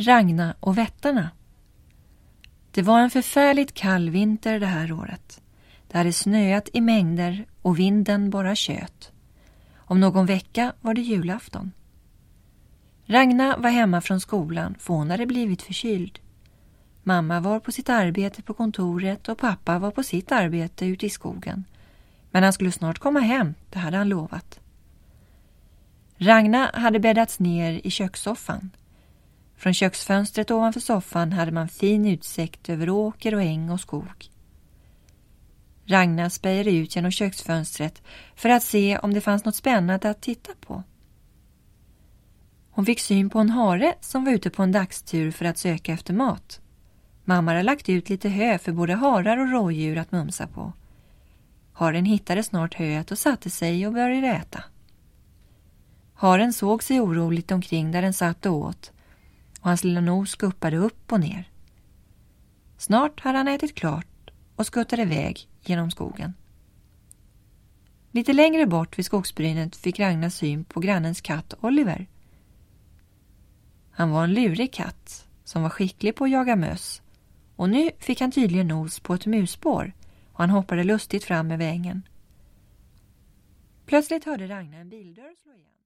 Ragna och vättarna. Det var en förfärligt kall vinter det här året. Det hade snöat i mängder och vinden bara tjöt. Om någon vecka var det julafton. Ragna var hemma från skolan för hon hade blivit förkyld. Mamma var på sitt arbete på kontoret och pappa var på sitt arbete ute i skogen. Men han skulle snart komma hem, det hade han lovat. Ragna hade bäddats ner i kökssoffan. Från köksfönstret ovanför soffan hade man fin utsikt över åker och äng och skog. Ragna spejade ut genom köksfönstret för att se om det fanns något spännande att titta på. Hon fick syn på en hare som var ute på en dagstur för att söka efter mat. Mamma hade lagt ut lite hö för både harar och rådjur att mumsa på. Haren hittade snart höet och satte sig och började äta. Haren såg sig oroligt omkring där den satt och åt och hans lilla nos skuppade upp och ner. Snart hade han ätit klart och skuttade iväg genom skogen. Lite längre bort vid skogsbrynet fick Ragna syn på grannens katt Oliver. Han var en lurig katt som var skicklig på att jaga möss och nu fick han tydligen nos på ett musspår och han hoppade lustigt fram över ängen. Plötsligt hörde Ragna en bildörr slå igen.